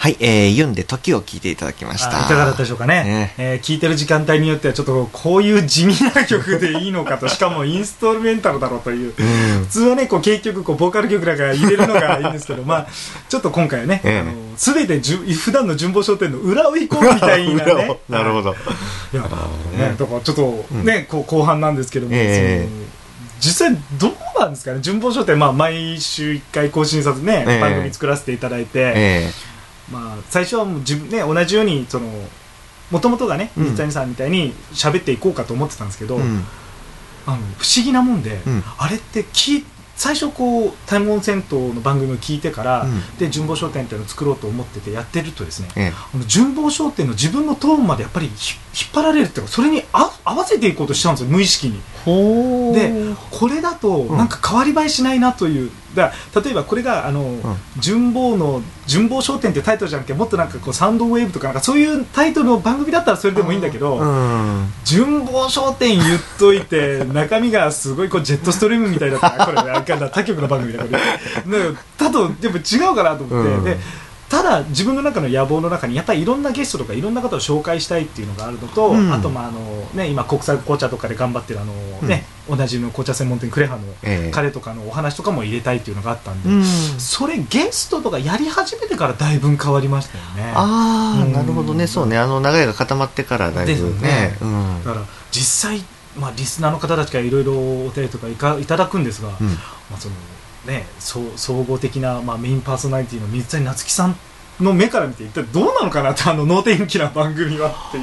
はい、ユンで時を聞いていただきました。 いかがだったでしょうかね。聞いてる時間帯によってはちょっとこういう地味な曲でいいのかと、しかもインストルメンタルだろうという、普通はねこう結局こうボーカル曲なんか入れるのがいいんですけどまあちょっと今回はね、全て普段の純棒商店の裏を行こうみたいなねなるほど。 いやだからちょっとね、こう後半なんですけども、実際どうなんですかね。純棒商店、まあ、毎週1回更新させね、番組作らせていただいて、まあ、最初はもう自分、ね、同じようにもともとがね水谷さんみたいに喋っていこうかと思ってたんですけど、不思議なもんで、あれって最初こうタイムオン銭湯の番組を聞いてから、で純棒商店っていうのを作ろうと思っててやってるとですね、純棒商店の自分のトーンまでやっぱり引っ張られるっていうか、それに合わせていこうとしちゃうんですよ、無意識に。でこれだとなんか変わり映えしないなという。だ例えばこれが純棒商店っていうタイトルじゃなくて、もっとなんかこうサウンドウェーブとかなんかそういうタイトルの番組だったらそれでもいいんだけど、純棒商店言っといて中身がすごいこうジェットストリームみたいだったらこれ他局の番組だからだとでも違うかなと思って、でただ自分の中の野望の中にやっぱりいろんなゲストとかいろんな方を紹介したいっていうのがあるのと、あと今国際紅茶とかで頑張ってるおなじみの紅茶専門店クレハの彼とかのお話とかも入れたいっていうのがあったんで、それゲストとかやり始めてからだいぶ変わりましたよね。 なるほどね。そうね、流れが固まってからだいぶね。 だから実際、リスナーの方たちからいろいろお便りとかいただくんですが、総合的な、メインパーソナリティの水谷夏樹さんの目から見て一体どうなのかなって能天気な番組はっていう。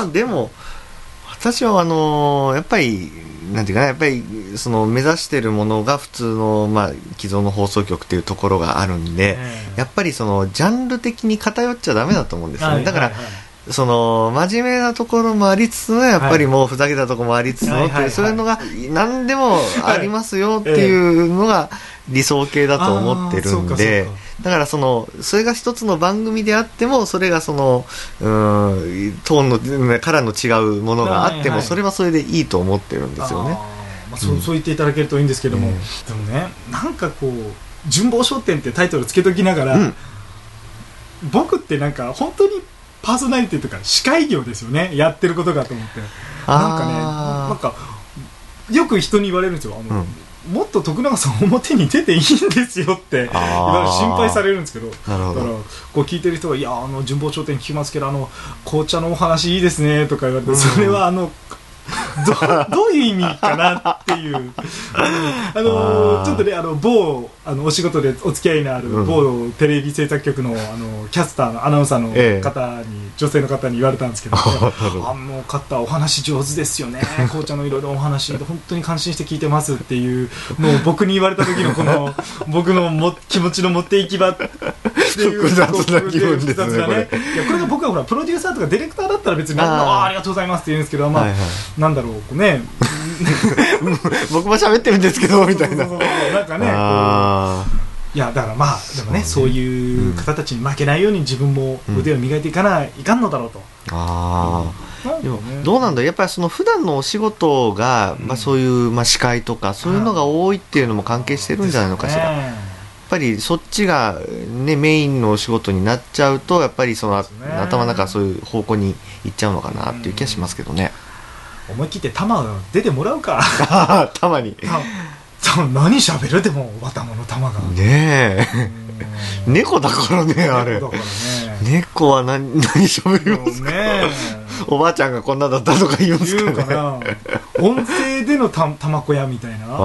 でも私はやっぱりなんていうかな、やっぱり目指しているものが普通の、既存の放送局っていうところがあるんで、やっぱりジャンル的に偏っちゃダメだと思うんですよね。だから真面目なところもありつつのやっぱりもうふざけたところもありつつのっていう、そういうのが何でもありますよっていうのが理想形だと思ってるんで、だからそれが一つの番組であっても、それがトーンのカラーの違うものがあっても、それはそれでいいと思ってるんですよね。 そう言っていただけるといいんですけども、でもね、なんかこう純棒商店ってタイトルつけときながら、僕ってなんか本当にパーソナリティとか司会業ですよね、やってることかと思って。なんかよく人に言われるんですよ。もっと徳永さん表に出ていいんですよって心配されるんですけど、だからこう聞いてる人が、いや純棒商店聞きますけど紅茶のお話いいですねとか言われて、それはどういう意味かなっていうちょっとね某お仕事でお付き合いのある某テレビ制作局のキャスターのアナウンサーの方に、女性の方に言われたんですけど、方お話上手ですよね、紅茶のいろいろお話本当に感心して聞いてますっていうのを僕に言われた時のこの僕の気持ちの持っていき場っていう複雑な気分ですね。 いやこれが僕はほらプロデューサーとかディレクターだったら別にありがとうございますって言うんですけど、なんだろうね僕も喋ってるんですけどみたいな、 なんかねいやだからでもね、そういう方たちに負けないように自分も腕を磨いていかないかんのだろうと。 でもどうなんだ、やっぱり普段のお仕事が、そういう、司会とかそういうのが多いっていうのも関係してるんじゃないのかしら。やっぱりそっちが、ね、メインのお仕事になっちゃうと、やっぱり頭の中そういう方向に行っちゃうのかなっていう気がしますけどね。 思い切って玉が出てもらうか玉に何喋るでもおばたまの玉がねえ猫だからね、あれ猫は何喋りますかね。おばあちゃんがこんなだったとか言うんですかね。 音声での玉子屋みたいな。いや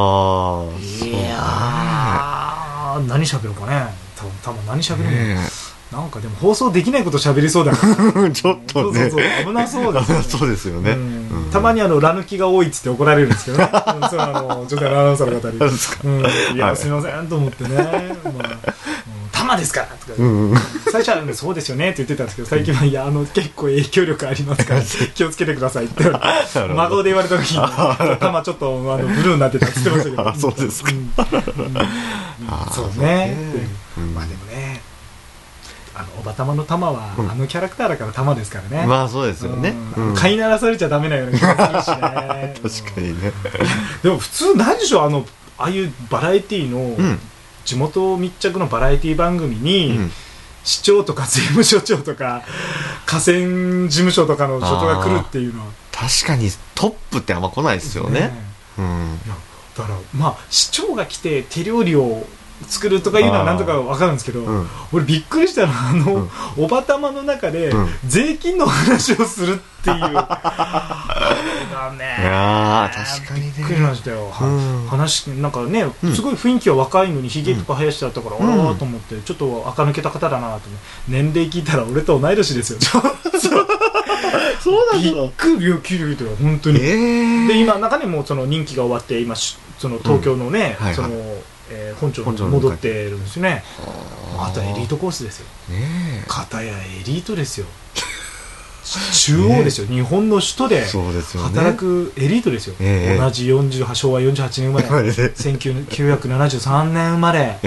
何喋るかね。玉何喋るの、なんかでも放送できないこと喋りそうだからちょっとね危なそうですね。 そうですよね。 たまにラ抜きが多いっつって怒られるんですけどねそれは女性のアナウンサーの方にいやすみませんと思ってね、玉ですからとか最初はそうですよねって言ってたんですけど、最近はいや結構影響力ありますから気をつけてくださいって孫で言われた時に玉ちょっとブルーになってたって言ってましたけどそうですか。 そうね。でもね、おばたまの玉はキャラクターだから玉ですからね。 そうですよね。 飼いならされちゃダメなような気がするしね確かにね。 でも普通何でしょう、ああいうバラエティの地元密着のバラエティ番組に市長とか税務署長とか河川事務所とかの所長が来るっていうのは確かにトップってあんま来ないですよね。うん、いやだからまあ市長が来て手料理を作るとかいうのはなんとか分かるんですけど、俺びっくりしたのはおばたまの中で税金の話をするっていう、だね、 いや確かにねびっくりましたよ、話なんかねすごい雰囲気は若いのにひげとか生やしてあったから、あらと思ってちょっと垢抜けた方だなと思って、年齢聞いたら俺と同い年ですよそうなんだ、びっくり聞いてる本当に、で今中にもその任期が終わって今その東京のね、その本庁に戻ってるんですよね。またエリートコースですよ。片やエリートですよ。中央ですよ。日本の首都で働くエリートですよ。同じ昭和48年生まれ、1973年生まれ。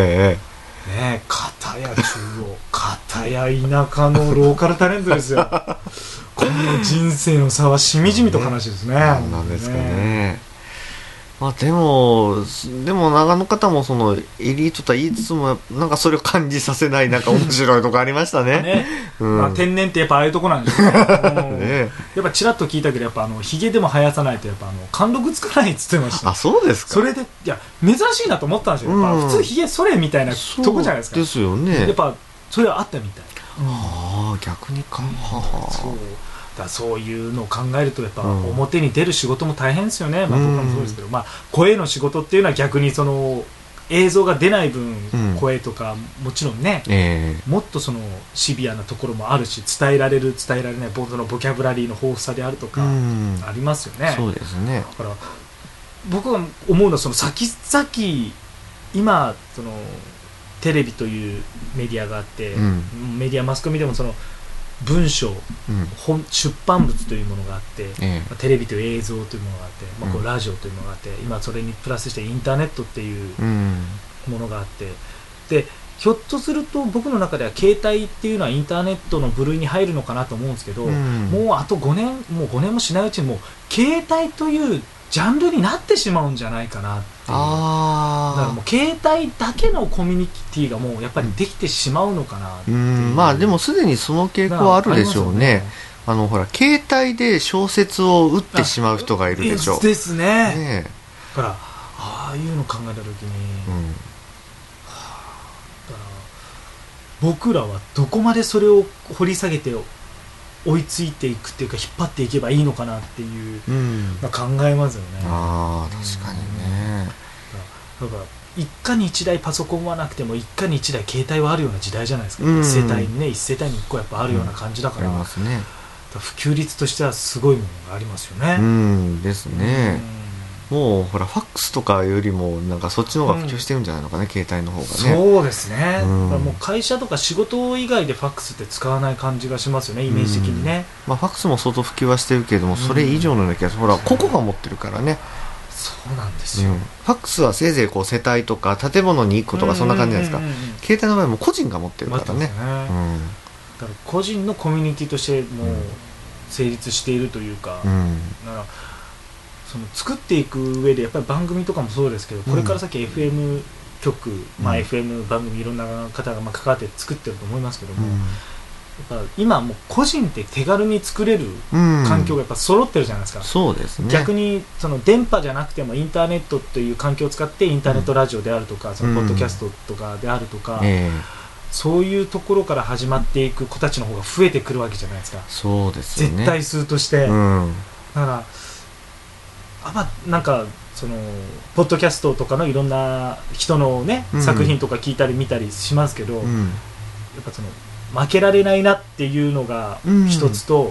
片や中央、片や田舎のローカルタレントですよ。この人生の差はしみじみと悲しいですね。 なんですかね。まあ、でも長野方もそのエリートとは言いつつもなんかそれを感じさせないなんか面白いとこありましたね。 まあ、天然ってやっぱああいうとこなんですよね。やっぱちらっと聞いたけどやっぱひげでも生やさないとやっぱ貫禄つかないっつってました。 あ、そうですか。 それでいや珍しいなと思ったんですよ。やっぱ普通ひげそれみたいなとこじゃないですか。 ですよね。 やっぱそれはあったみたい。 ああ逆にか。 そういうのを考えるとやっぱ表に出る仕事も大変ですよね。まあ、僕もそうですけど、まあ、声の仕事っていうのは逆にその映像が出ない分、声とかもちろんね、もっとそのシビアなところもあるし伝えられる伝えられないそのボキャブラリーの豊富さであるとかありますよね。 そうですね。 だから僕が思うのはその先々今そのテレビというメディアがあって、メディアマスコミでもその文章、出版物というものがあって、テレビという映像というものがあって、こうラジオというものがあって、今それにプラスしてインターネットっていうものがあって、でひょっとすると僕の中では携帯っていうのはインターネットの部類に入るのかなと思うんですけど、もうあと5年もしないうちにもう携帯というジャンルになってしまうんじゃないかなっていう。だからもう携帯だけのコミュニティがもうやっぱりできてしまうのかなっていう。 まあでもすでにその傾向はあるでしょうね。ほら携帯で小説を打ってしまう人がいるでしょう。 ですね。だからああいうの考えた時に、だから僕らはどこまでそれを掘り下げて追いついていくっていうか引っ張っていけばいいのかなっていう、考えますよね。 確かにね。 だから一家に一台パソコンはなくても一家に一台携帯はあるような時代じゃないですか。一世帯にね、一世帯に一個やっぱあるような感じだから、普及率としてはすごいものがありますよね。 ですね。もうほらファックスとかよりもなんかそっちの方が普及してるんじゃないのかね、携帯の方がね。 そうですね。もう会社とか仕事以外でファックスって使わない感じがしますよね、イメージ的にね。 まあファックスも相当普及はしてるけれども、それ以上のような気がする。ほら個々が持ってるからね。 そうなんですよ。 ファックスはせいぜいこう世帯とか建物に1個とかそんな感じじゃないですか。携帯の場合も個人が持ってるからね。だから個人のコミュニティとしてもう成立しているというか、だからその作っていく上でやっぱり番組とかもそうですけど、これから先 FM 局、FM 番組いろんな方が関わって作ってると思いますけども、やっぱ今もう個人って手軽に作れる環境がやっぱ揃ってるじゃないですか。 そうですね。 逆にその電波じゃなくてもインターネットという環境を使ってインターネットラジオであるとか、そのポッドキャストとかであるとか、そういうところから始まっていく子たちの方が増えてくるわけじゃないですか。 そうですよね。 絶対数として、だからなんかそのポッドキャストとかのいろんな人のね、作品とか聞いたり見たりしますけど、やっぱその負けられないなっていうのが一つと、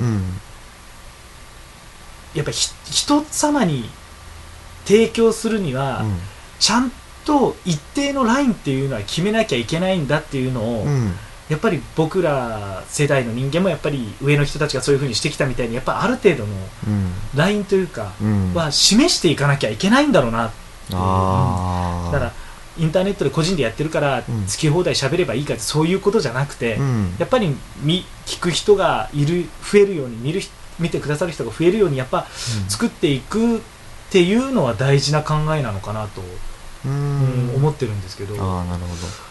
やっぱ人様に提供するには、ちゃんと一定のラインっていうのは決めなきゃいけないんだっていうのを、やっぱり僕ら世代の人間もやっぱり上の人たちがそういう風にしてきたみたいに、やっぱある程度のラインというかは示していかなきゃいけないんだろうなっていう。だからインターネットで個人でやってるから好き放題喋ればいいかって、そういうことじゃなくて、やっぱり聞く人が増えるように、見てくださる人が増えるようにやっぱ作っていくっていうのは大事な考えなのかなと思ってるんですけど。 なるほど。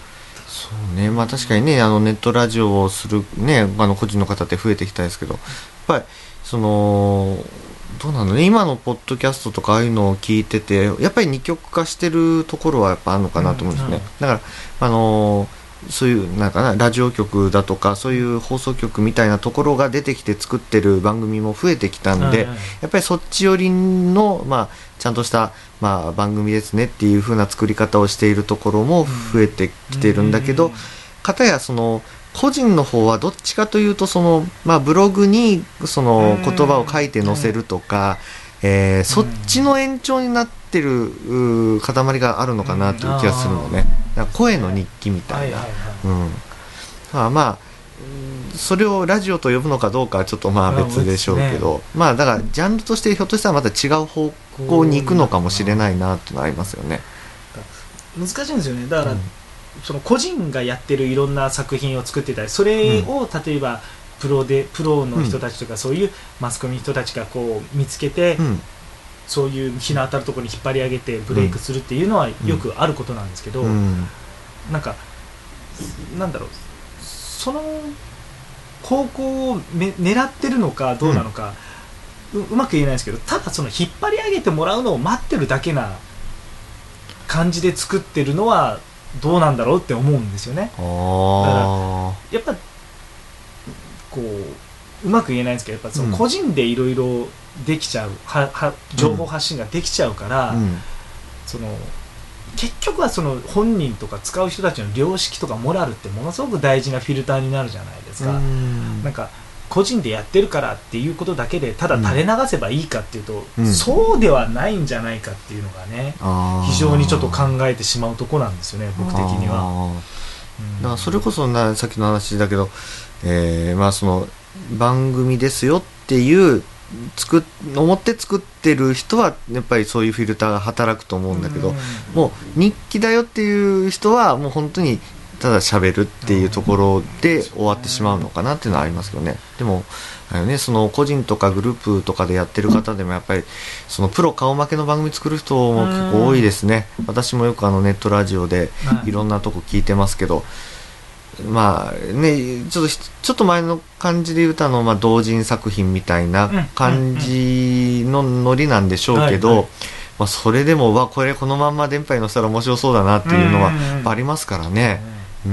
そうね、まあ確かにね、ネットラジオをするね、個人の方って増えてきたですけど、やっぱり、どうなのね、今のポッドキャストとかああいうのを聞いてて、やっぱり二極化してるところはやっぱあるのかなと思うんですね。だから、そういうなんかなラジオ局だとかそういう放送局みたいなところが出てきて作ってる番組も増えてきたんで、やっぱりそっち寄りの、ちゃんとした、番組ですねっていう風な作り方をしているところも増えてきてるんだけど、片や個人の方はどっちかというとブログにその言葉を書いて載せるとか、そっちの延長になってる塊があるのかなという気がするのね。声の日記みたいな。それをラジオと呼ぶのかどうかはちょっと別でしょうけど、だからジャンルとしてひょっとしたらまた違う方向に行くのかもしれないなってのありますよね。 難しいんですよね。だから、その個人がやってるいろんな作品を作ってたり、それを例えばプロの人たちとか、そういうマスコミの人たちがこう見つけて、そういう日の当たるところに引っ張り上げてブレイクするっていうのはよくあることなんですけど、なんかなんだろう、その方向を狙ってるのかどうなのか、うまく言えないですけど、ただその引っ張り上げてもらうのを待ってるだけな感じで作ってるのはどうなんだろうって思うんですよね。だからやっぱこううまく言えないんですけど、やっぱその個人でいろいろできちゃう、情報発信ができちゃうから、その結局はその本人とか使う人たちの良識とかモラルってものすごく大事なフィルターになるじゃないですか。なんか個人でやってるからっていうことだけでただ垂れ流せばいいかっていうと、そうではないんじゃないかっていうのがね、非常にちょっと考えてしまうとこなんですよね、僕的には。 だからそれこそさっきの話だけど、その番組ですよっていう思って作ってる人はやっぱりそういうフィルターが働くと思うんだけど、もう日記だよっていう人はもう本当にただ喋るっていうところで終わってしまうのかなっていうのはありますけどね。でもその個人とかグループとかでやってる方でもやっぱりそのプロ顔負けの番組作る人も結構多いですね。私もよくネットラジオでいろんなとこ聞いてますけど、ちょっと前の感じで言うと同人作品みたいな感じのノリなんでしょうけど、それでもこのまんま電波に乗せたら面白そうだなっていうのはありますからね。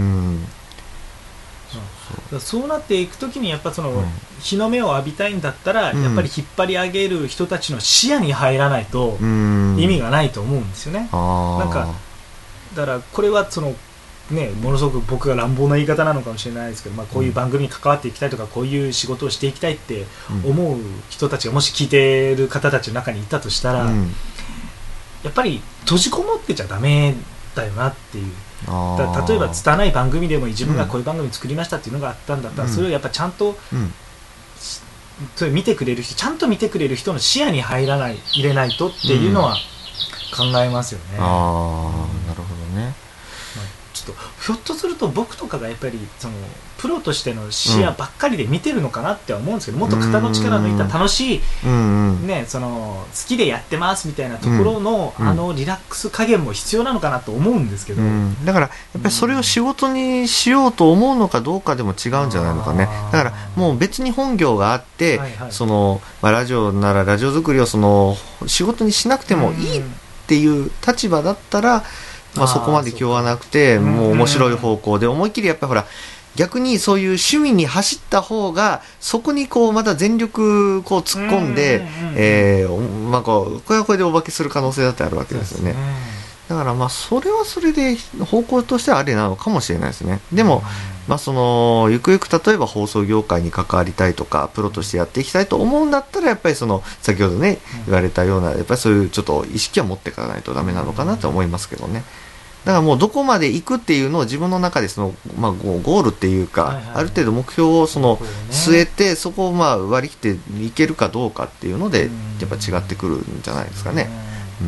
そうなっていくときにやっぱその日の目を浴びたいんだったら、やっぱり引っ張り上げる人たちの視野に入らないと意味がないと思うんですよね。なんかだからこれはそのものすごく僕が乱暴な言い方なのかもしれないですけど、こういう番組に関わっていきたいとか、こういう仕事をしていきたいって思う人たちがもし聞いてる方たちの中にいたとしたら、やっぱり閉じこもってちゃダメだよなっていう。例えば拙い番組でも自分がこういう番組作りましたっていうのがあったんだったら、それをやっぱちゃんと、それ見てくれる人、ちゃんと見てくれる人の視野に入れないとっていうのは考えますよね。 なるほどね。 ちょっとひょっとすると僕とかがやっぱりそのプロとしての視野ばっかりで見てるのかなって思うんですけど、もっと肩の力抜いた楽しい、その好きでやってますみたいなところの、リラックス加減も必要なのかなと思うんですけど、 だからやっぱりそれを仕事にしようと思うのかどうかでも違うんじゃないのかね。だからもう別に本業があって、そのラジオならラジオ作りをその仕事にしなくてもいいっていう立場だったら、そこまで気負わなくてもう面白い方向で思いっきりやっぱりほら逆にそういう趣味に走った方がそこにこうまた全力こう突っ込んでこれはこれでお化けする可能性だってあるわけですよね。だからそれはそれで方向としてはありなのかもしれないですね。でもそのゆくゆく例えば放送業界に関わりたいとかプロとしてやっていきたいと思うんだったらやっぱりその先ほどね言われたようなやっぱりそういうちょっと意識は持っていかないとダメなのかなと思いますけどね。だからもうどこまで行くっていうのを自分の中でその、ゴールっていうか、ある程度目標をその据えてそこを割り切っていけるかどうかっていうのでやっぱ違ってくるんじゃないですかね。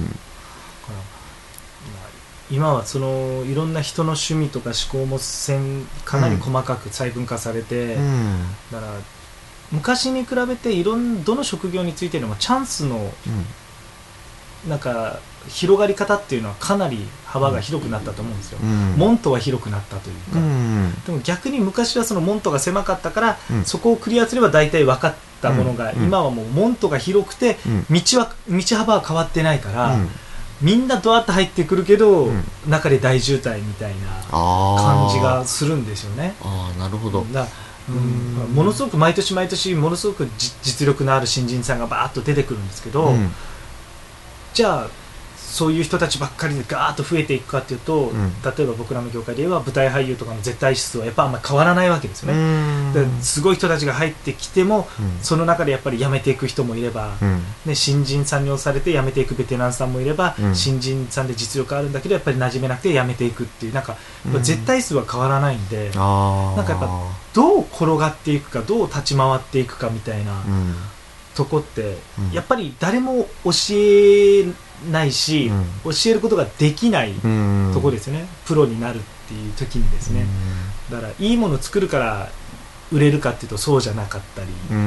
今はそのいろんな人の趣味とか思考もかなり細かく細分化されて、だから昔に比べてどの職業についてでもチャンスのなんか広がり方っていうのはかなり幅が広くなったと思うんですよ、門戸は広くなったというか、でも逆に昔はその門戸が狭かったから、そこをクリアすれば大体分かったものが、今はもう門戸が広くて、道幅は変わってないから、みんなドアッと入ってくるけど、中で大渋滞みたいな感じがするんですよね。 なるほど。 ものすごく毎年毎年ものすごく実力のある新人さんがバーッと出てくるんですけど、じゃあそういう人たちばっかりでガーッと増えていくかっていうと、例えば僕らの業界で言えば舞台俳優とかの絶対数はやっぱあんまり変わらないわけですよね。ですごい人たちが入ってきても、その中でやっぱり辞めていく人もいれば、新人さんに押されて辞めていくベテランさんもいれば、新人さんで実力あるんだけどやっぱり馴染めなくて辞めていくっていう、なんか絶対数は変わらないんで、なんかやっぱどう転がっていくか、どう立ち回っていくかみたいなとこって、やっぱり誰も教えないし、教えることができないとこですよね、プロになるっていう時にですね。だからいいものを作るから売れるかっていうとそうじゃなかったり、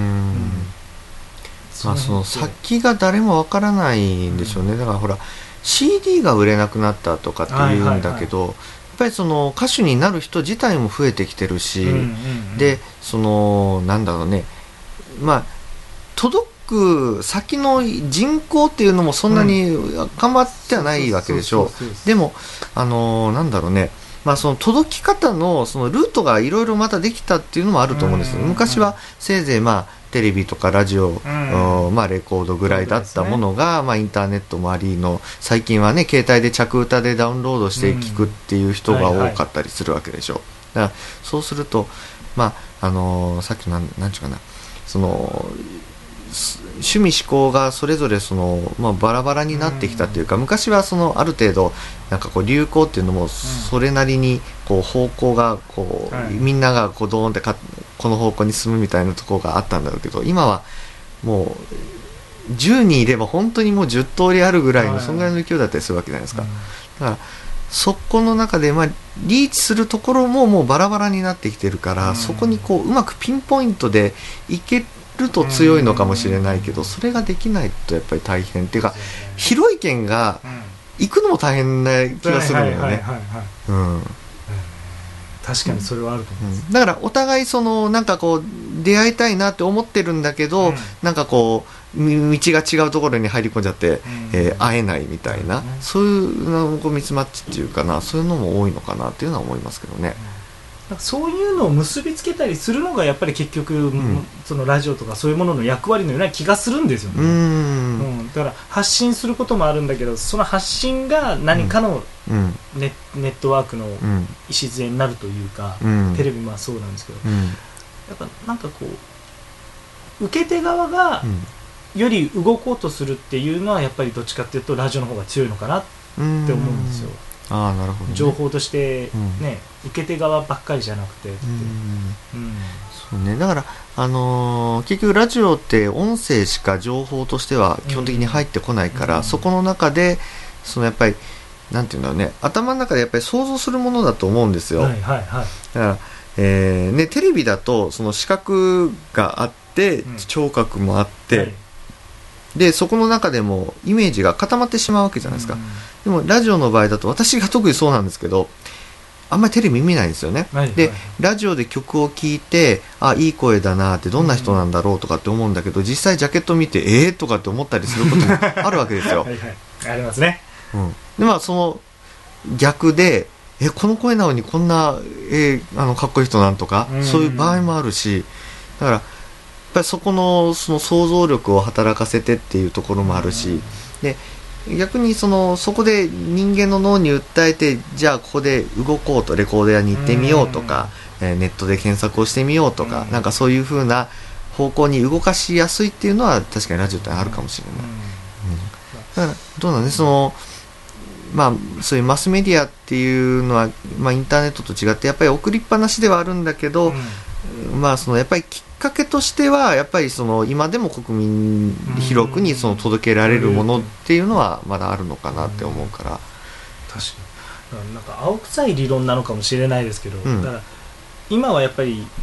その先が誰もわからないんでしょうね。だからほら CD が売れなくなったとかっていうんだけど、やっぱりその歌手になる人自体も増えてきてるし、でそのなんだろうね、届く先の人口っていうのもそんなに頑張ってはないわけでしょう。でもなんだろうね、その届き方のそのルートがいろいろまたできたっていうのもあると思うんですよ。昔はせいぜいテレビとかラジオ、レコードぐらいだったものが、インターネットもありの、最近はね携帯で着歌でダウンロードして聴くっていう人が多かったりするわけでしょう。だからそうするとさっきなんちゅうかな、その趣味嗜好がそれぞれその、バラバラになってきたっていうか、昔はそのある程度なんかこう流行っていうのもそれなりにこう方向がこう、みんながこうドーンってこの方向に進むみたいなところがあったんだろうけど、今はもう10人いれば本当にもう10通りあるぐらいの、そんぐらいの勢いだったりするわけじゃないですか。だからそこの中でリーチするところももうバラバラになってきてるから、そこにこううまくピンポイントでいけると強いのかもしれないけど、それができないとやっぱり大変っていうか、広い県が行くのも大変な気がするんだよね。 確かにそれはあると思います。 だからお互いそのなんかこう出会いたいなって思ってるんだけど、なんかこう道が違うところに入り込んじゃって、会えないみたいな、そういうミスマッチっていうかな、そういうのも多いのかなっていうのは思いますけどね。 そういうのを結びつけたりするのがやっぱり結局、そのラジオとかそういうものの役割のような気がするんですよね。だから発信することもあるんだけど、その発信が何かのネットワークの礎になるというか、テレビもそうなんですけど、やっぱなんかこう受け手側がより動こうとするっていうのはやっぱりどっちかっていうとラジオの方が強いのかなって思うんですよ。 なるほどね、 情報としてね、受け手側ばっかりじゃなくてって、 そうね、だから、結局ラジオって音声しか情報としては基本的に入ってこないから、そこの中でそのやっぱりなんていうんだろうね、頭の中でやっぱり想像するものだと思うんですよ。だからテレビだとその視覚があって聴覚もあって、でそこの中でもイメージが固まってしまうわけじゃないですか。でもラジオの場合だと、私が特にそうなんですけど、あんまりテレビ見ないんですよね。でラジオで曲を聴いて、いい声だなって、どんな人なんだろうとかって思うんだけど、実際ジャケット見てとかって思ったりすることもあるわけですよ。 ありますね。 でその逆でこの声なのにこんな、かっこいい人なんとか、そういう場合もあるし、だからやっぱりその想像力を働かせてっていうところもあるし、で逆にそこで人間の脳に訴えて、じゃあここで動こうと、レコード屋に行ってみようとか、ネットで検索をしてみようとか、なんかそういう風な方向に動かしやすいっていうのは確かにラジオってあるかもしれない。だからどうなんね、そういうマスメディアっていうのは、インターネットと違ってやっぱり送りっぱなしではあるんだけど、やっぱりきっかけとしてはやっぱり今でも国民広くに届けられるものっていうのはまだあるのかなって思うから。 確かになんか青臭い理論なのかもしれないですけど、だから今はやっぱり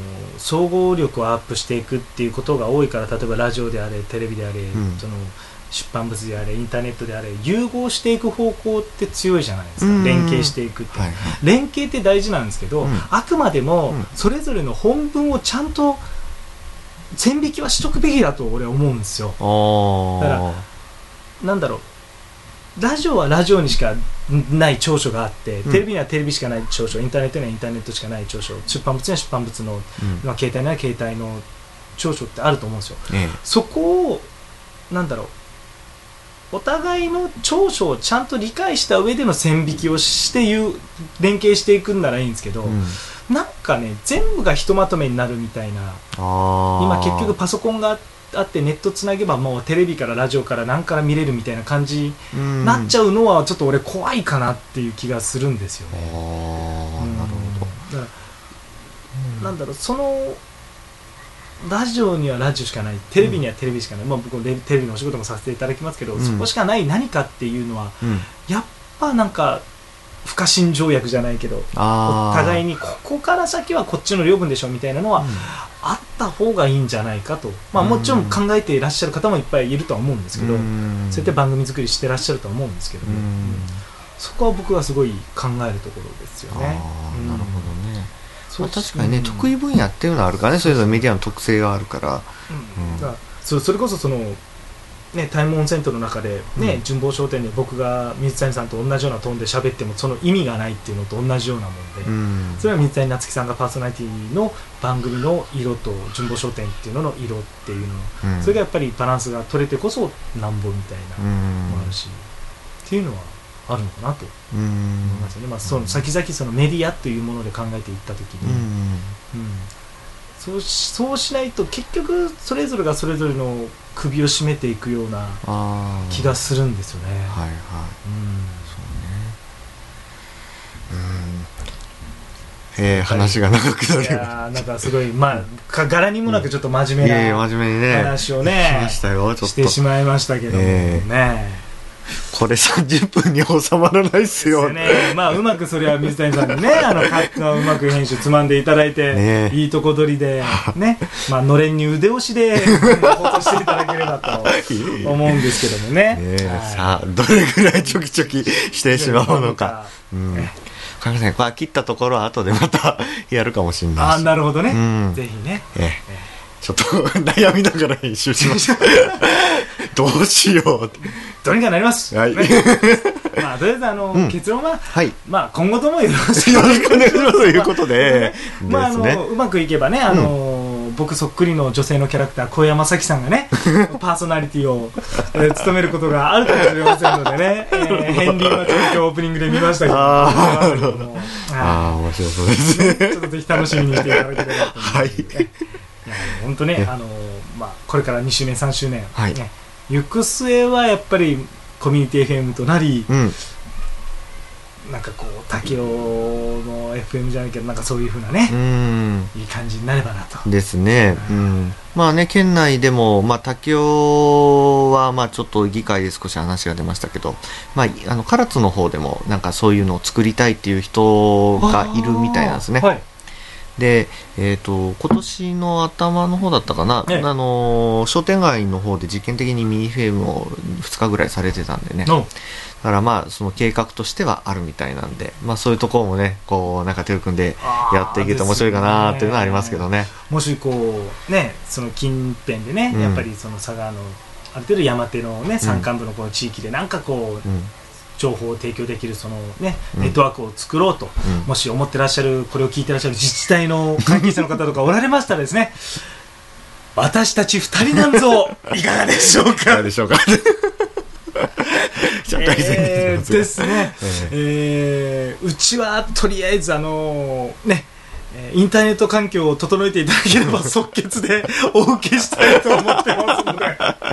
総合力をアップしていくっていうことが多いから、例えばラジオであれテレビであれ、 出版物であれインターネットであれ融合していく方向って強いじゃないですか。連携していくって、はいはい、連携って大事なんですけど、あくまでもそれぞれの本文をちゃんと線引きはしとくべきだと俺は思うんですよ。だからなんだろう、ラジオはラジオにしかない長所があって、テレビにはテレビしかない長所、インターネットにはインターネットしかない長所、出版物には出版物の、携帯には携帯の長所ってあると思うんですよ。そこをなんだろう、お互いの長所をちゃんと理解した上での線引きをして連携していくんならいいんですけど、なんかね全部がひとまとめになるみたいな、今結局パソコンがあってネットつなげばもうテレビからラジオから何から見れるみたいな感じになっちゃうのはちょっと俺怖いかなっていう気がするんですよね。 なるほど。 だからなんだろう、そのラジオにはラジオしかない、テレビにはテレビしかない、まあ、僕テレビのお仕事もさせていただきますけど、そこしかない何かっていうのは、やっぱなんか不可侵条約じゃないけど、お互いにここから先はこっちの領分でしょみたいなのは、あった方がいいんじゃないかと、まあ、もちろん考えていらっしゃる方もいっぱいいるとは思うんですけど、そうやって番組作りしてらっしゃるとは思うんですけども、そこは僕はすごい考えるところですよね。なるほどね。まあ、確かにね、得意分野っていうのはあるからね、それぞれメディアの特性があるから、 それこそその、ね、タイムオンセントの中で、ね、純棒商店で僕が水谷さんと同じようなトーンで喋ってもその意味がないっていうのと同じようなもんで、それは水谷夏樹さんがパーソナリティの番組の色と純棒商店っていうのの色っていうの、それがやっぱりバランスが取れてこそなんぼみたいなのもあるし、っていうのはあるのかなと思いますよね。まあ、その先々そのメディアというもので考えていったときに、そうしないと結局それぞれがそれぞれの首を絞めていくような気がするんですよね。 はいはい。そうね。話が長くなる。 いやなんかすごい、まあ柄にもなくちょっと真面目な話をねしてしまいましたけどもね。 これ30分に収まらないっすよね。まあうまくそれは水谷さんにねカットのうまく編集つまんでいただいて、いいとこ取りでね、まあのれんに腕押しで放送していただければと思うんですけどもね。 さあどれぐらいチョキチョキしてしまうのか。かみさん、これ切ったところは後でまたやるかもしれないし。 なるほどね。ぜひね。 ちょっと悩みながら編集しました。どうしようって。 どうにかなります。はい。まあとりあえず結論は、まあ今後ともよろしくお願いしますということで、まあうまくいけばね、僕そっくりの女性のキャラクター小山咲さんがねパーソナリティを務めることがあるかもしれませんのでね、ヘンリーはちょっとオープニングで見ましたけど、 面白そうですね。 ちょっとぜひ楽しみにしていただければと思います。はい。本当ね、まあこれから2周年3周年、行く末はやっぱりコミュニティ FM となり、なんかこう竹雄の FM じゃないけどなんかそういう風なね、いい感じになればなとですね。まあね、県内でも、まあ、竹雄はまあちょっと議会で少し話が出ましたけど、まあ、唐津の方でもなんかそういうのを作りたいっていう人がいるみたいなんですね。で、今年の頭の方だったかな、商店街の方で実験的にミニフェームを2日ぐらいされてたんでね、だからまあその計画としてはあるみたいなんで、まあそういうところもね、こうなんか手を組んでやっていけると面白いかなっていうのはありますけどね。 もしこうね、その近辺でね、やっぱりその佐賀のある程度山手のね山間部のこの地域でなんかこう、情報を提供できるその、ね、ネットワークを作ろうと、もし思ってらっしゃる、これを聞いてらっしゃる自治体の関係者の方とかおられましたらですね、私たち2人なんぞいかがでしょうか。いかがでしょうか。ですね、うちはとりあえずね、インターネット環境を整えていただければ即決でお受けしたいと思ってますの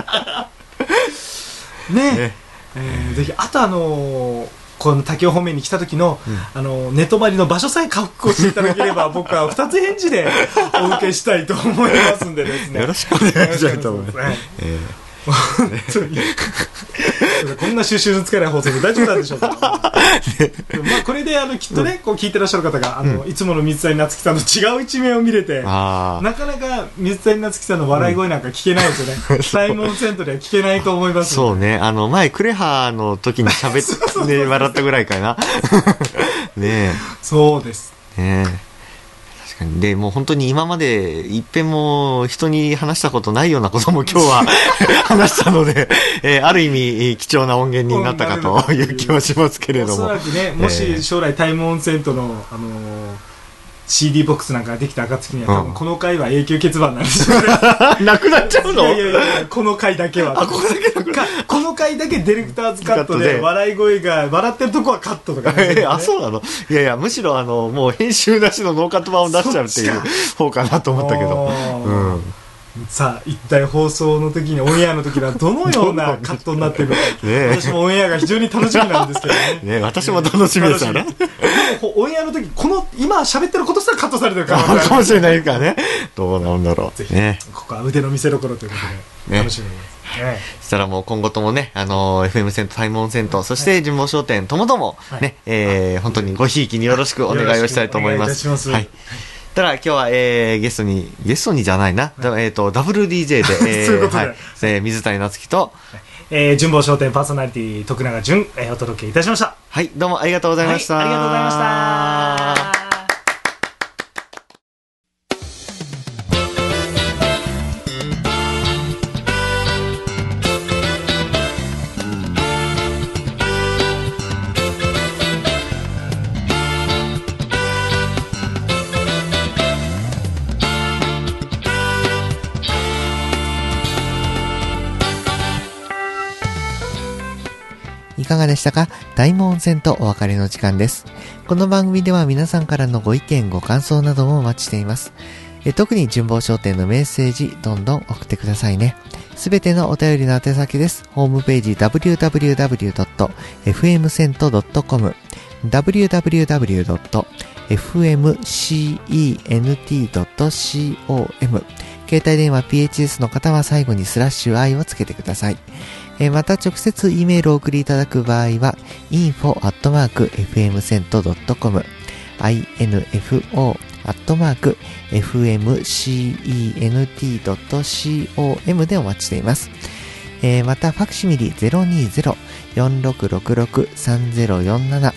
でね。ぜひあとこの竹雄方面に来た時の、寝泊まりの場所さえ確保していただければ僕は2つ返事でお受けしたいと思いますんでですね。 よろしくお願いしたいと思います。 本当にこんな収集のつかない放送で大丈夫なんでしょうか。 まあこれできっとね、こう聞いてらっしゃる方がいつもの水谷夏樹さんの違う一面を見れて、なかなか水谷夏樹さんの笑い声なんか聞けないですよね。サイモンセントでは聞けないと思います、ね。 そうね、前クレハの時に喋って笑ったぐらいかな。ねえ。 そうです。 ねえ。でもう本当に今まで一遍も人に話したことないようなことも今日は話したので、ある意味貴重な音源になったかという気はしますけれども、 おそらくね、もし将来タイムオンセントの、CD ボックスなんかができた暁には多分この回は永久欠番なんですよね。 なくなっちゃうの？ いやこの回だけは。この回だけディレクターズカットで笑い声が笑ってるとこはカットとか、ね。 あ、そうなの？いやむしろもう編集なしのノーカット版を出しちゃうっていう方かなと思ったけど。 さあ一体放送の時にオンエアの時はどのようなカットになっているのか、私もオンエアが非常に楽しみなんですけどね。 私も楽しみですよね。 オンエアの時今喋ってることすらカットされてるかもしれないからね。どうなんだろう。 ぜひ、ここは腕の見せ所ということで楽しみです。 そしたらもう今後ともね、FM セント、タイムオンセント、そして神保商店ともどもね、本当にごひいきによろしくお願いをしたいと思います。はい。ただ今日は、ゲストにじゃないな、WDJ で、 そういうことで、 水谷夏樹と、 神保商店パーソナリティ徳永潤、お届けいたしました。 はい、どうもありがとうございました。 ありがとうございました。 いかがでしたか？大門温泉とお別れの時間です。この番組では皆さんからのご意見ご感想などもお待ちしています。特に神保商店のメッセージどんどん送ってくださいね。すべてのお便りの宛先です。ホームページ www.fmcent.com www.fmcent.com 携帯電話 PHS の方は最後に/i をつけてください。また直接 E メールをお送りいただく場合は info@fmcent.com info@fmcent.com でお待ちしています。またファクシミリ 020-4666-3047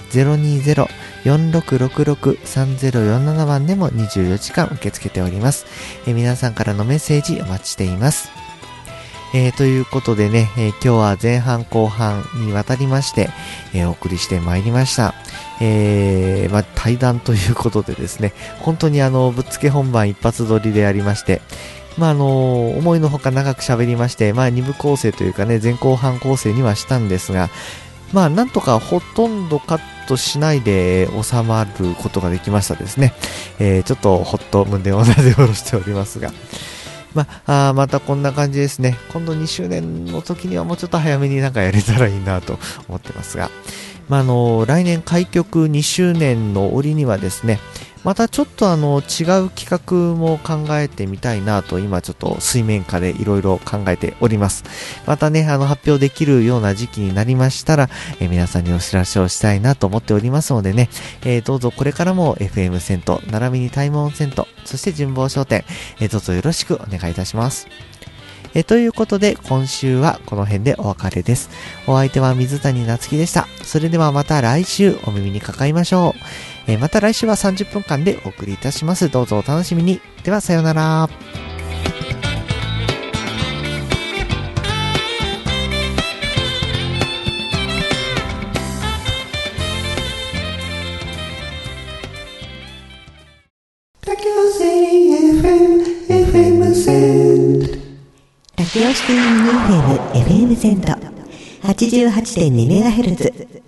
020-4666-3047 番でも24時間受け付けております。皆さんからのメッセージお待ちしています。ということでね、今日は前半後半にわたりまして、お送りしてまいりました。対談ということでですね、本当にぶっつけ本番一発撮りでありまして、思いのほか長く喋りまして、2部構成というかね、前後半構成にはしたんですが、なんとかほとんどカットしないで収まることができましたですね。ちょっとほっと胸をなで下ろしておりますが、またこんな感じですね。今度2周年の時にはもうちょっと早めになんかやれたらいいなと思ってますが、来年開局2周年の折にはですね、またちょっと違う企画も考えてみたいなと今ちょっと水面下でいろいろ考えております。またね、発表できるような時期になりましたら、皆さんにお知らせをしたいなと思っておりますのでね、どうぞこれからも FM セント、並びにタイムオンセント、そして神保商店、どうぞよろしくお願いいたします。ということで今週はこの辺でお別れです。お相手は水谷夏樹でした。それではまた来週お耳にかかりましょう。また来週は30分間でお送りいたします。どうぞお楽しみに。ではさようなら。 竹尾シティミニFM FM セント 88.2MHz